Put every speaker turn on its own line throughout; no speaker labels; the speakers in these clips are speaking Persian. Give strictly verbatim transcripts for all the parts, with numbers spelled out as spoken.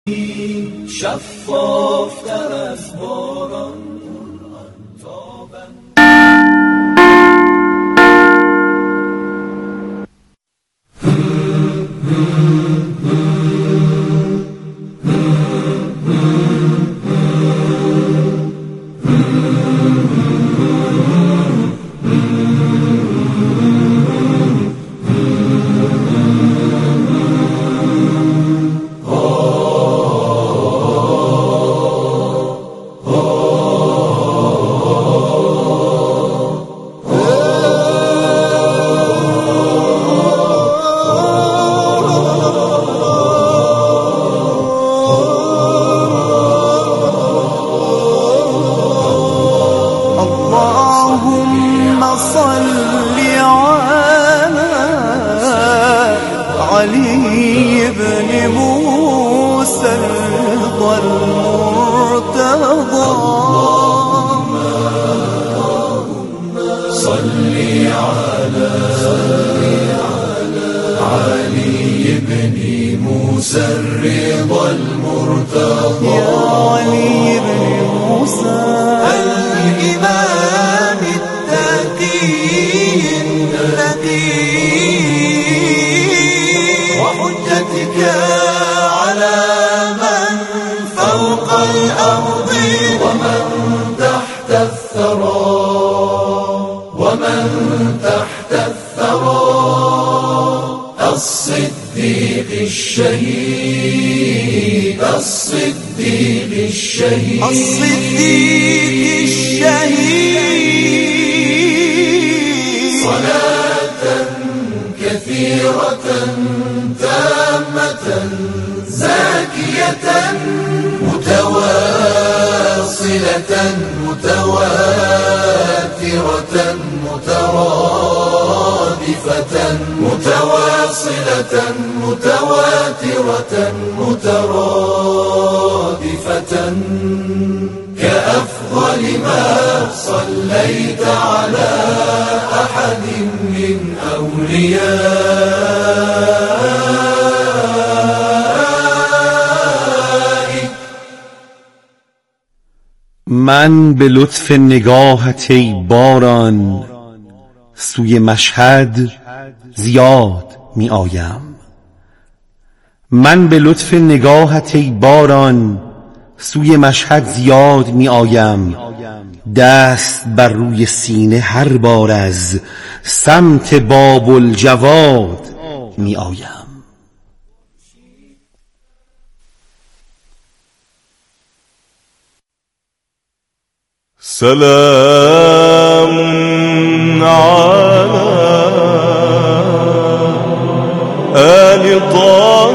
شفافتر از باران علي بن موسى الرضا المرتضى صل على علي بن موسى الرضا المرتضى يا علي بن موسى الإمام التقي النقي وحجتك على من فوق الأرض ومن تحت الثرى ومن تحت الثرى الصديق الشهيد الصديق الشهيد الصديق الشهيد صلاة كثيرة تامة زاكية متواصلة متواترة مترادفة متواصلة متواترة مترادفة كأفضل ما صليت على أحد من أوليائك.
من به لطف نگاهت ای باران سوی مشهد زیاد می آیم. من به لطف نگاهت ای باران سوی مشهد زیاد می آیم. دست بر روی سینه هر بار از سمت باب الجواد می آیم.
سلام على آل طه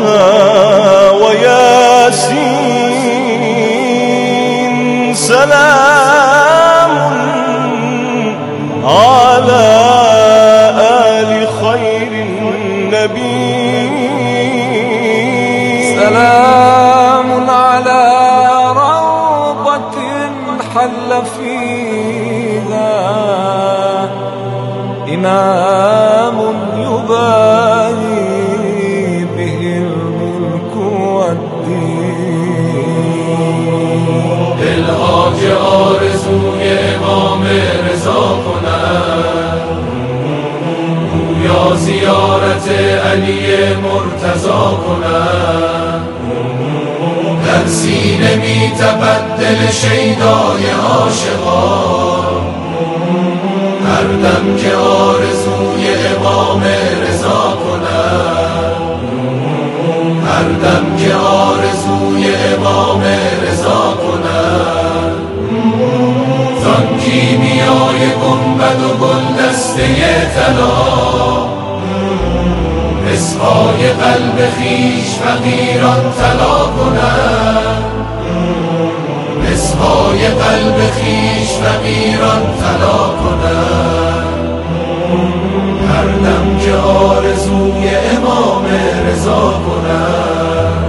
وياسين سلام على آل خير النبي
سلام على روضة حل فيها إمام يباهي به الملك والدين. الحاج آرزوی امام رضا کند یا زیارت علی مرتضی کند. در سینه می تپد دل شیدای عاشقان هر دم که آرزوی امام رضا کند هر دم که آرزوی امام رضا کند. زان کیمیای گنبد و گلدسته طلا مسحای قلب خویش فقیران طلا کند مسحای قلب خویش فقیران طلا کند. هر دم که آرزوی امام رضا کند.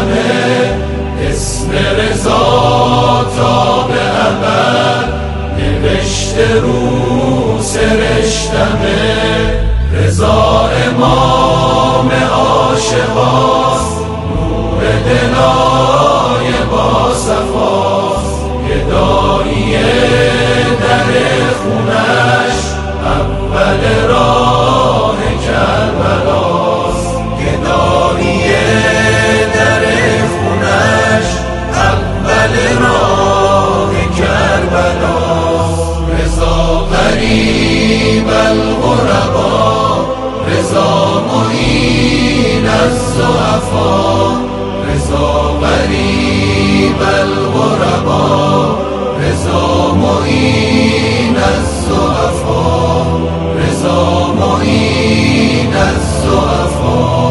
همه اسم رضا تا به ابد نوشته رو سرشتمه. رضا امام عاشقاست، نور دلای با صفاست، گدایی در خونش اول راه کربلاست. گدایی در خونش اول راه کربلاست. رضا غریب الغربا، رضا معین الضعفا، رضا غریب الغربا، رضا معین الضعفا، رضا معین الضعفا.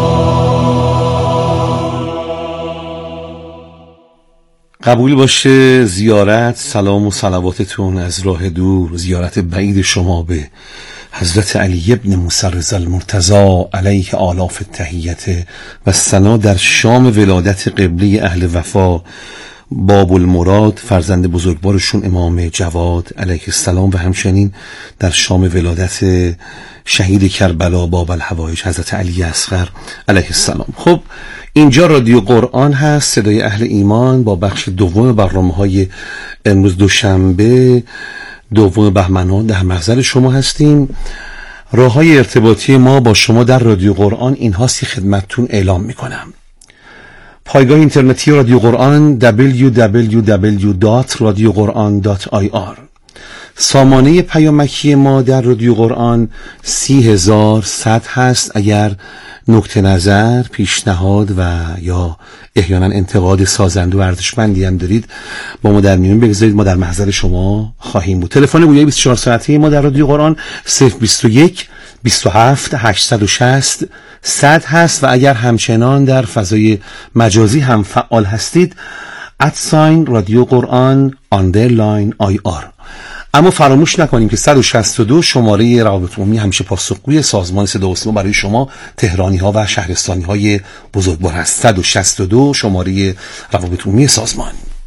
قبول باشه زیارت، سلام و صلواتتون از راه دور، زیارت بعید شما به حضرت علی ابن موسی رضا المرتضی علیه آلاف التحیت و ثنا در شام ولادت قبله اهل وفا باب المراد، فرزند بزرگوارشون امام جواد علیه السلام، و همچنین در شام ولادت شهید کربلا باب الحوائج حضرت علی اصغر علیه السلام. خب اینجا رادیو قرآن هست، صدای اهل ایمان، با بخش دوم برنامه‌های امروز دوشنبه دوم بهمن در محضر شما هستیم. راه‌های ارتباطی ما با شما در رادیو قرآن این هاستی خدمتتون اعلام میکنم. پایگاه اینترنتی رادیو قرآن دبلیو دبلیو دبلیو دات رادیو قرآن دات آی آر. سامانه پیامکی ما در رادیو قرآن سی هزار صد هست. اگر نکته نظر، پیشنهاد و یا احیانا انتقاد سازنده و ارزشمندی هم دارید با ما در میون بگذارید، ما در محضر شما خواهیم بود. تلفن گویای بیست و چهار ساعته ما در رادیو قرآن صفر بیست و یک بیست و هفت هشتصد و شصت صد هست و اگر همچنان در فضای مجازی هم فعال هستید ادساین رادیو قرآن آندرلاین آی آر. اما فراموش نکنیم که صد و شصت و دو شماره روابط عمومی همیشه پاسخگوی سازمان صدا و سیما برای شما تهرانی ها و شهرستانی های بزرگوار هست. صد و شصت و دو شماره روابط عمومی سازمان.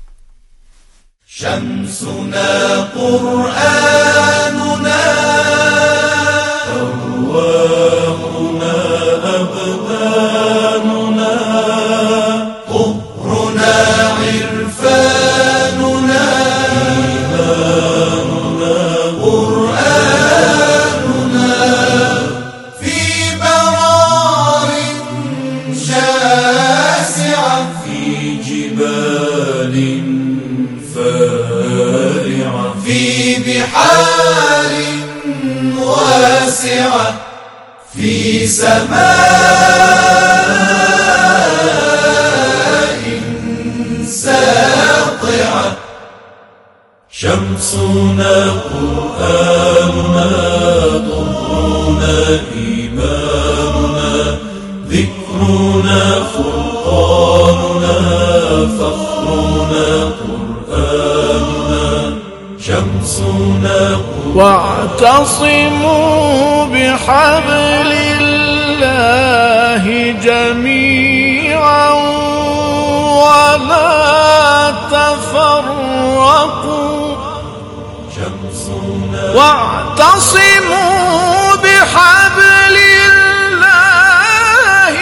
شمسنا قرآننا أرواحنا أبداننا طهرنا عرفاننا إيماننا قرآننا في برار شاسعة في جبال فارعة في بحار واسعة في سماء ساطعة. شمسنا قرآننا طهرنا إيماننا ذكرنا فرقاننا فخرنا قرآننا. شمسنا
واعتصموا بحبل الله جميعا ولا تفرقوا.
شمسنا
واعتصموا بحبل الله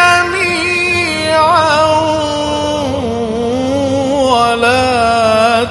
جميعا ولا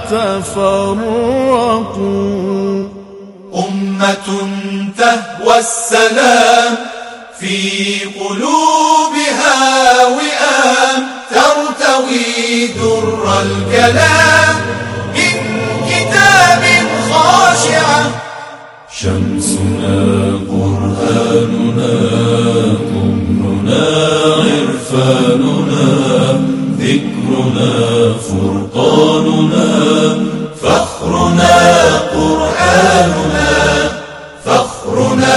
تفرقوا.
أمة تهوى السلام في قلوبها وئام ترتوي در الكلام من كتاب خاشعة. شمسنا قرآننا طهرنا عرفاننا ذكرنا فرقاننا فخرنا قرآننا فخرنا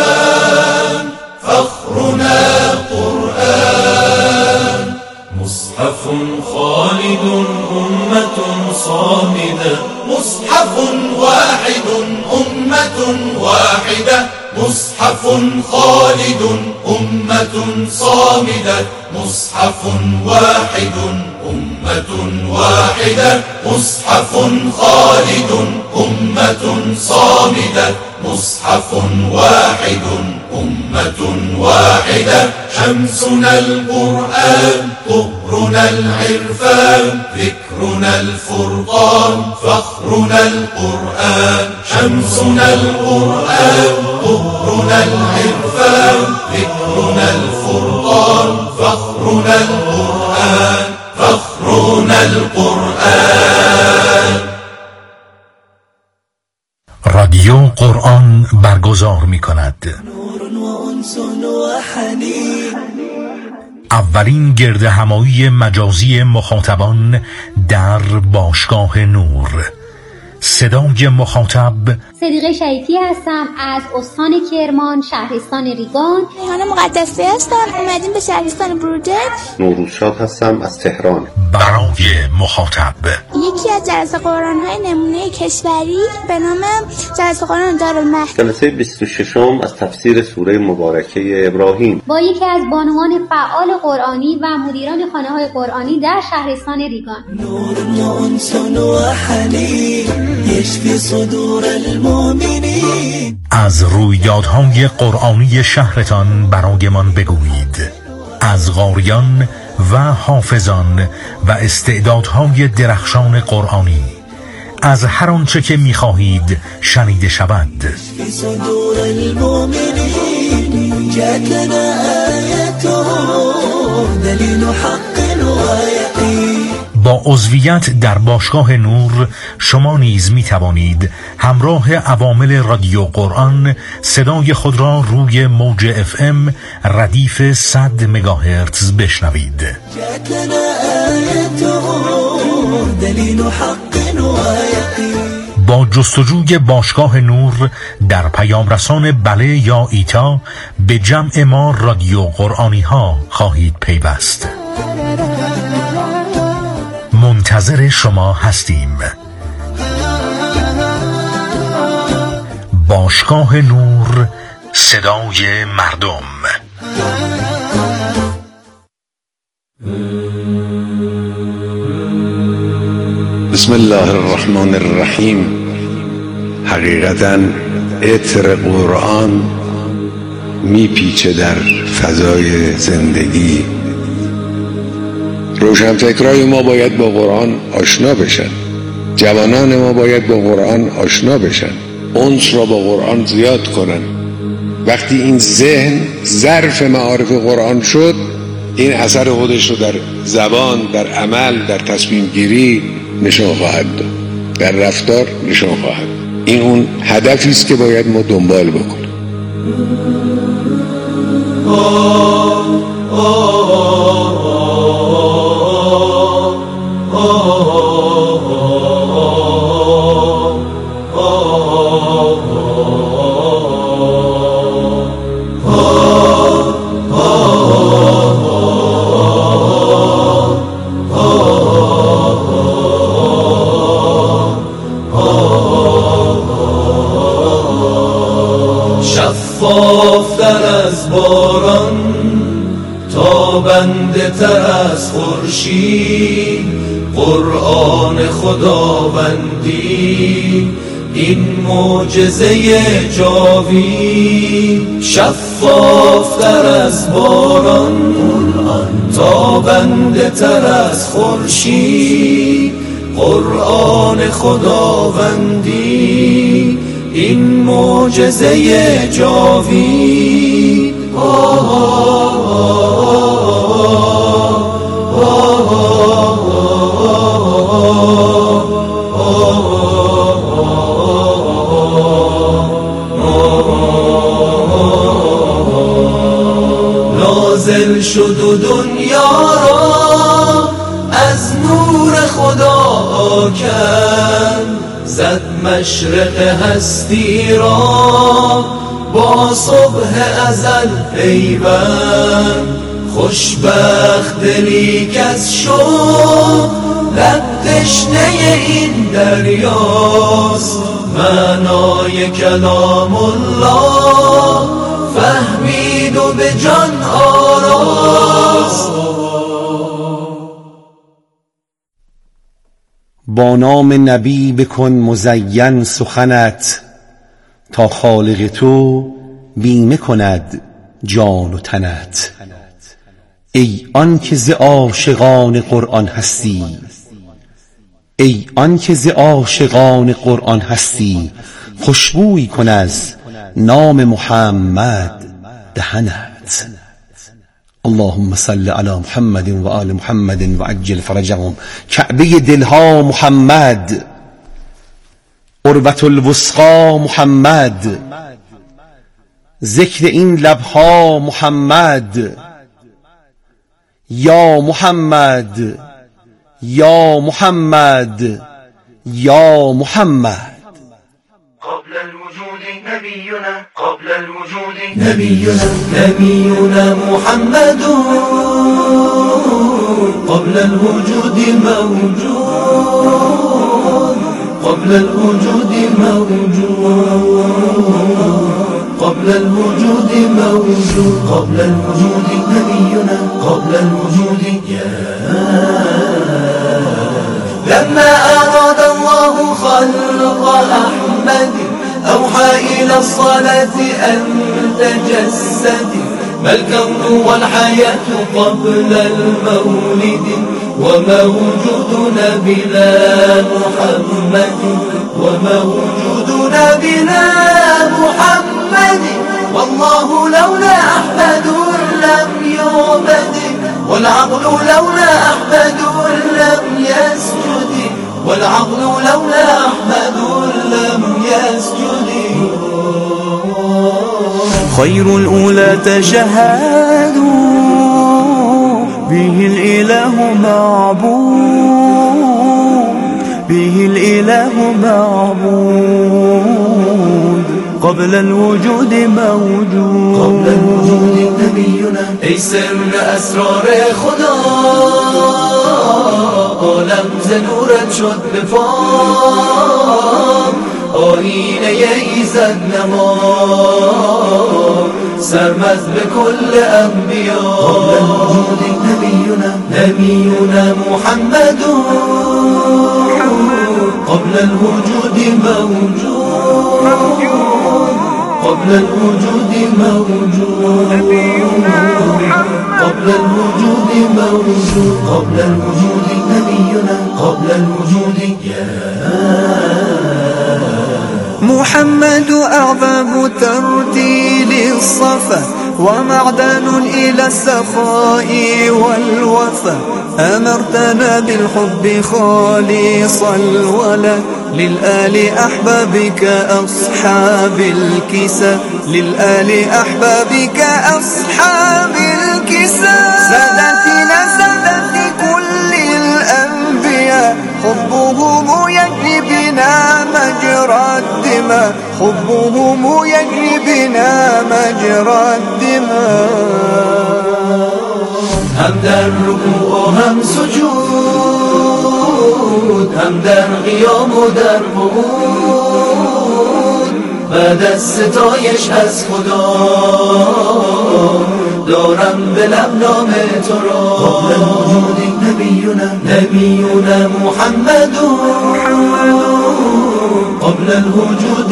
قرآن فخرنا قرآن. مصحف خالد أمة صامدة مصحف واحد أمة واحدة مصحف خالد أمة صامدة مصحف واحد أمة واحدة مصحف خالد أمة صامدة مصحف واحد أمة واحدة شمسنا القرآن طهرنا العرفان ذكرنا الفرقان فخرنا القرآن شمسنا القرآن طهرنا العرفان ذكرنا الفرقان فخرنا القرآن فخرنا القرآن.
رادیو قرآن برگزار می کند اولین گرد همایی مجازی مخاطبان در باشگاه نور. صدای مخاطب
صدیقه شیطی هستم از استان کرمان، شهرستان ریگان.
ریحانه مقدسی هستم، اومدیم به شهرستان بروجرد.
نوروزشاد هستم از تهران.
برای مخاطب
یکی از جلسه قرآن‌های نمونه کشوری به نام جلسه قرآن دارالمهد،
جلسه بیست و ششم از تفسیر سوره مبارکه ابراهیم
با یکی از بانوان فعال قرآنی و مدیران خانه‌های قرآنی در شهرستان ریگان.
نور و انس و حنین یشفی صدور المؤمنین.
از رویدادهای قرآنی شهرتان برایمان بگویید، از قاریان و حافظان و استعدادهای درخشان قرآنی، از هر آنچه که می‌خواهید شنیده شود.
یشفی صدور المؤمنین جاءتنا آیته دلیل حق و یقین.
با عضویت در باشگاه نور شما نیز می توانید همراه عوامل رادیو قرآن صدای خود را روی موج اف ام ردیف صد مگاهرتز بشنوید. با جستجوی باشگاه نور در پیام رسان بله یا ایتا به جمع ما رادیو قرآنی ها خواهید پیوست. منتظر شما هستیم. باشگاه نور، صدای مردم.
بسم الله الرحمن الرحیم. حقیقتاً عطر قرآن میپیچه در فضای زندگی. روشنفکرای ما باید با قرآن آشنا بشن، جوانان ما باید با قرآن آشنا بشن، انس را با قرآن زیاد کنن. وقتی این ذهن ظرف معارف قرآن شد، این اثر خودش رو در زبان، در عمل، در تصمیم گیری نشان خواهد داد، در رفتار نشان خواهد. این اون هدفی است که باید ما دنبال بکنیم.
آه آه شفافتر از باران، تابنده تر از خورشید، قرآن خداوندی این معجزه جاوید. شفافتر از باران، تابنده تر از خورشید، قرآن خداوندی این معجزه جاوید. آه آه آه نازل شد و دنیا را از نور خدا کرد، زد مشرق هستی را با صبح ازل پیوند. خوشبخت دلی کز شد لب تشنه این دریاست، معنای کلام الله فهمید و به جان آراست.
با نام نبی بکن مزین سخنت، تا خالق تو بیمه کند جان و تنت. ای آن که ز عاشقان قرآن هستی، ای آن که ز عاشقان قرآن هستی، خوشبویی کن از نام محمد دهنت. اللهم صل علی محمد و آل محمد و عجل فرجهم. کعبه دلها محمد، عروة الوثقی محمد، ذکر این لبها محمد. یا محمد یا محمد یا محمد.
قبل الوجود نبينا، قبل الوجود نبينا، نبينا محمد قبل الوجود موجود، قبل الوجود موجود، قبل الوجود موجود، قبل الوجود نبينا، قبل الوجود. لما أراد الله خلق أحمد أوحى إلى الصلاة أن تجسد، ما الكون والحياة قبل المولد، وما وجودنا بلا محمد، وما وجودنا بلا محمد. والله لولا أحمد لم يعبد، والعقل لولا أحمد لم يسجد، والعقل لولا أحمد لم يسجد.
خير الأولى تشهدوا به الإله معبود، به الإله معبود، قبل الوجود موجود،
قبل الوجود نبينا. ای سر اسرار خدا عالم ز نورت شد به پام، آیینه ایزد نما سرمست به کل انبیا. قبل الوجود نبینا، نبینا محمد قبل الوجود موجود، قبل الوجود موجود، قبل الوجود موجود، قبل الوجود نبينا، قبل الوجود.
محمد أعظم ترتيل الصفا، ومعدن إلى السخاء والوفا. أمرتنا بالحب خالصا الولا، للآل أحبابك أصحاب الكسى، للآل أحبابك أصحاب الكسى. سادتنا سادت كل الأنبياء، حبهم يجري بنا مجرى الدماء، حبهم يجري بنا مجرى الدماء.
هم در رکوع و هم سجود، هم در قیام و در قعود، بعد از ستایش از خدا دارم به لب نام تو را. قبل الوجود نبینا، نبینا محمد قبل الوجود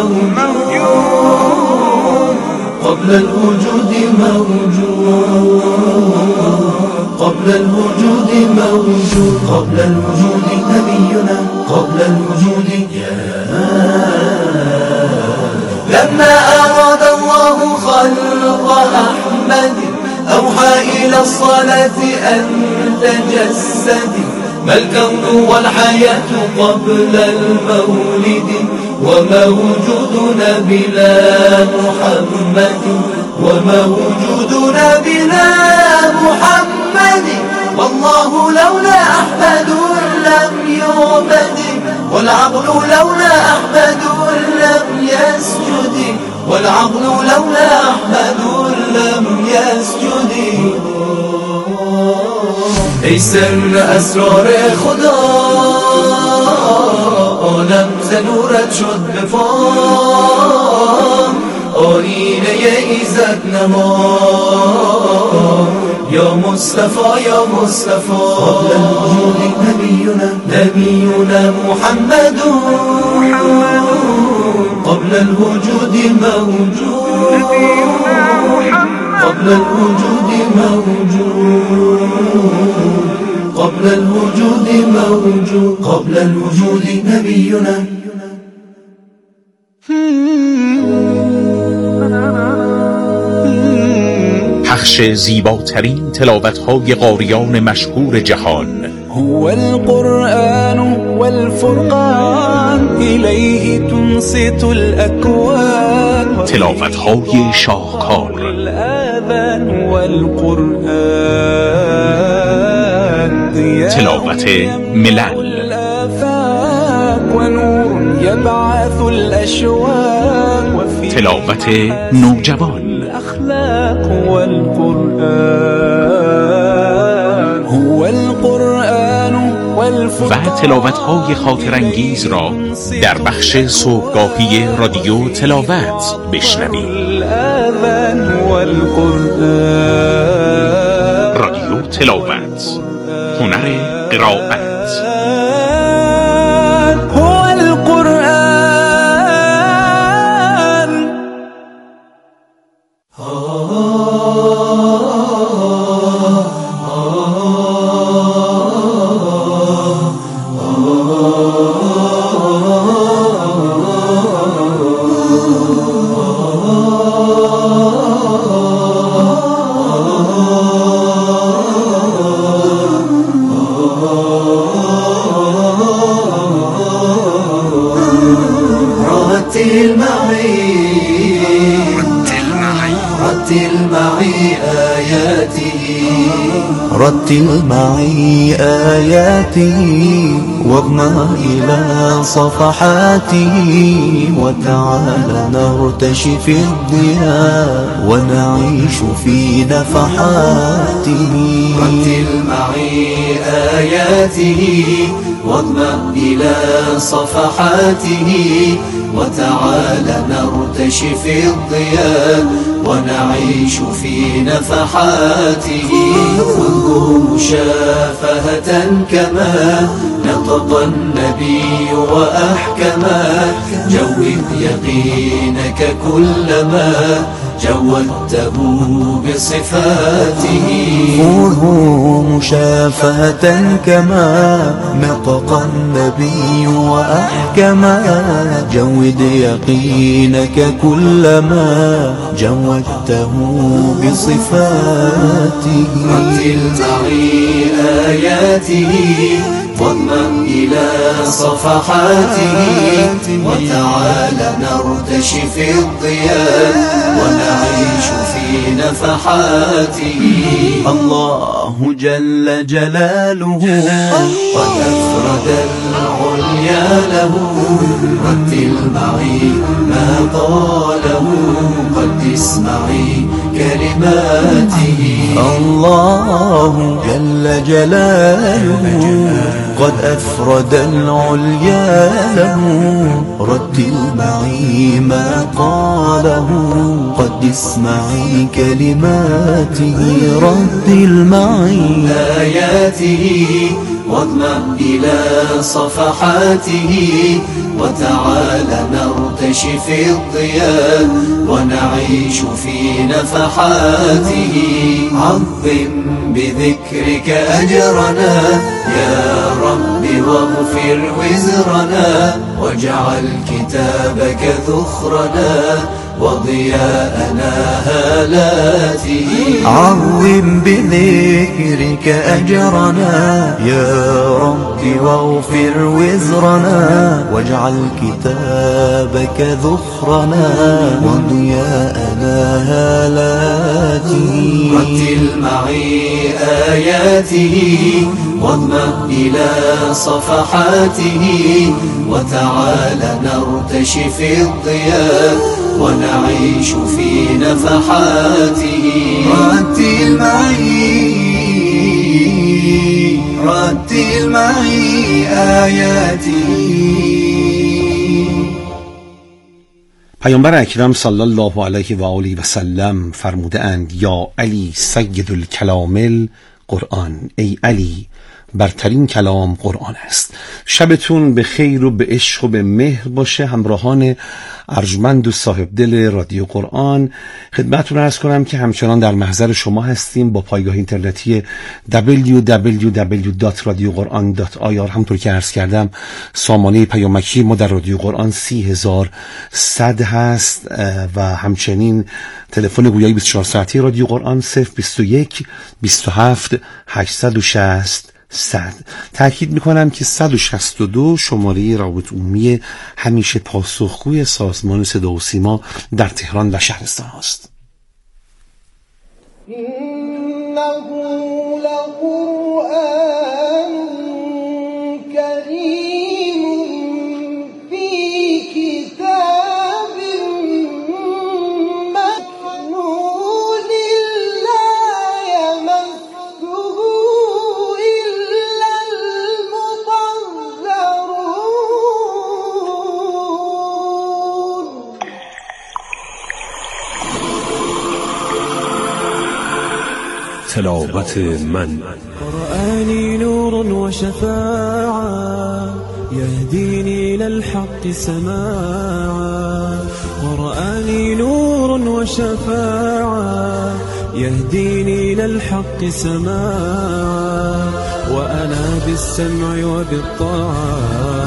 موجود، قبل الوجود موجود، قبل الوجود موجود، قبل الوجود نبينا، قبل الوجود. لما أراد الله خلق أحمد أوحى إلى الصلاة أن تجسد، ما الكون والحياة قبل المولد، وما وجودنا بلا محمد، وما وجودنا بلا محمد. والله لولا أحمد لم يعبد، والعقل لولا أحمد لم يسجد، والعقل لولا أحمد لم يسجد. ای سر اسرار خدا عالم ز نورت شد به پام آینه ایزد نما یا مصطفى یا مصطفى قبل الوجود نبینا نبینا محمد قبل الوجود موجود قبل الوجود موجود قبل الوجود موجود قبل الوجود نبینا.
پخش زیباترین تلاوت‌های قاریان مشهور جهان.
هو القرآن والفرقان إليه تنصت الأكوان
تلاوت‌های شاهکار.
الآذان والقرآن
تلاوت ملل.
الآفاق ونور يبعث الأشواق
تلاوت نوجوان.
الأخلاق والقرآن هو القرآن والفرقان
و تلاوت‌های خاطرانگیز را در بخش صبحگاهی رادیو تلاوت بشنوید.
الآذان والقرآن
رادیو تلاوت، هنر قرائت.
هو القرآن.
رتل معي رتل معي آياته
رتل معي آياته واضمع إلى صفحاته وتعال نرتشي في الضياء ونعيش في نفحاته.
رتل معي آياته واضمع إلى صفحاته وتعال نرتشي في الضياء ونعيش في نفحاته. خذه مشافهة كما نطق النبي وأحكما جود يقينك كلما جودته بصفاته.
خذه مشافهة كما نطق النبي وأحكما جود يقينك كلما جودته بصفاته.
رتل معي آياته واضمع إلى صفحاته وتعال نرتشي في الضياء ونعيش في نفحاته.
الله جل جلاله
قد أفرد العليا له رتل معي ما قاله قدس معي كلماته.
الله جل جلاله قد أفرد العليا له رتل معي ما قاله قدس معي كلماته. رتل معي
آياته واضمع إلى صفحاته وتعال نرتشي في الضياء ونعيش في نفحاته. عظم بذكرك أجرنا يا رب واغفر وزرنا واجعل كتابك ذخرنا وضياءنا هالاته.
عظم بذكرك أجرنا يا رب واغفر وزرنا واجعل كتابك ذخرنا وضياءنا هالاته.
رتل معي آياته واضمع إلى صفحاته وتعال نرتشي في الضياء ونعيش في نفحاته.
رتل معي رتل معي آياتي.
پیامبر اکرم صلی الله علیه و آله و سلم فرموده اند یا علی سید الکلام قرآن، ای علی برترین کلام قرآن است. شبتون به خیر و به عشق و به مهر باشه. همراهان ارجمند و صاحب دل رادیو قرآن، خدمتتون عرض کنم که همچنان در محضر شما هستیم با پایگاه اینترنتی دبلیو دبلیو دبلیو دات رادیو قرآن دات آی آر. همونطور که عرض کردم سامانه پیامکی ما در رادیو قرآن سی هزار و صد هست و همچنین تلفن گویایی بیست و چهار ساعتی رادیو قرآن صفر بیست و یک بیست و هفت هشتصد و شصت صد. تأکید میکنم که صد و شصت و دو شماره رابط عمومی همیشه پاسخگوی سازمان صدا و سیما در تهران و شهرستان هست.
تلاوت من
قرآني نور وشفاعة يهديني للحق سماعا. قرآني نور وشفاعة يهديني للحق سماعا. وأنا بالسمع وبالطاعة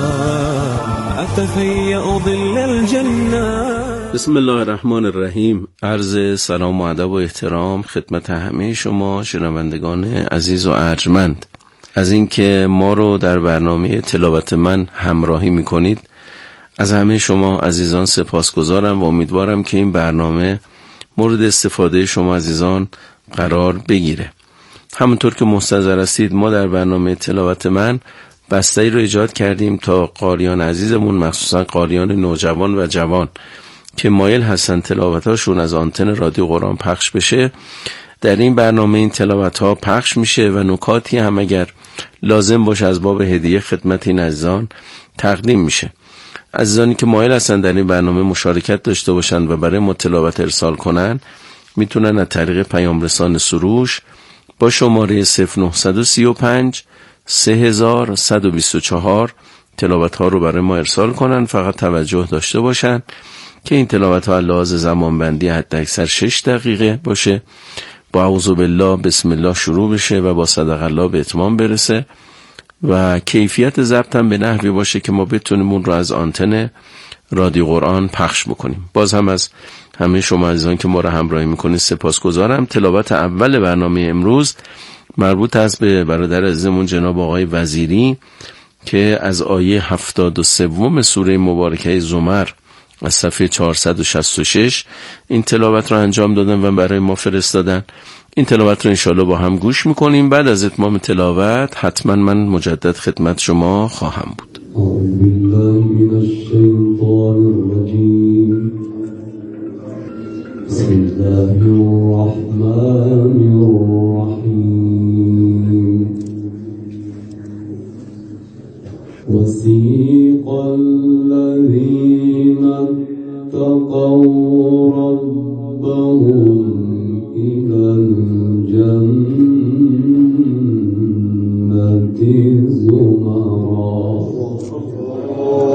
أتفيأ ظل الجنة.
بسم الله الرحمن الرحیم. عرض سلام و ادب و احترام خدمت همه شما شنوندگان عزیز و ارجمند از اینکه ما رو در برنامه تلاوت من همراهی میکنید. از همه شما عزیزان سپاسگزارم و امیدوارم که این برنامه مورد استفاده شما عزیزان قرار بگیره. همونطور که مستحضر هستید ما در برنامه تلاوت من بسته‌ای رو ایجاد کردیم تا قاریان عزیزمون، مخصوصا قاریان نوجوان و جوان که مایل هستن تلاوتاشون از آنتن رادیو قرآن پخش بشه، در این برنامه این تلاوت ها پخش میشه و نکاتی هم اگر لازم باشه از باب هدیه خدمت این عزیزان تقدیم میشه. عزیزانی که مایل هستن در این برنامه مشارکت داشته باشن و برای ما تلاوت ارسال کنن میتونن از طریق پیام رسان سروش با شماره صفر نه سه پنج سه هزار و صد و بیست و چهار تلاوت ها رو برای ما ارسال کنن. فقط توجه داشته باشن که این تلاوت ها لحاظ زمان بندی حد اکثر شش دقیقه باشه، با اعوذ بالله بسم الله شروع بشه و با صدق الله به اتمام برسه و کیفیت ضبط هم به نحوی باشه که ما بتونیم اون رو از آنتن رادیو قرآن پخش بکنیم. باز هم از همه شما عزیزان که ما رو همراهی میکنید سپاسگزارم. تلاوت اول برنامه امروز مربوط است به برادر عزیزمون جناب آقای وزیری که از آیه هفتاد و سوم سوره مبارکه زمر از صفحه چهارصد و شصت و شش این تلاوت رو انجام دادن و برای ما فرستادن. این تلاوت رو انشاءالله با هم گوش میکنیم. بعد از اتمام تلاوت حتما من مجدد خدمت شما خواهم بود.
اعوذ بالله من الشیطان الرجیم. بسم الله الرحمن الرحیم. وسیق الذین اتقوا ربهم إلى الجنة زمرا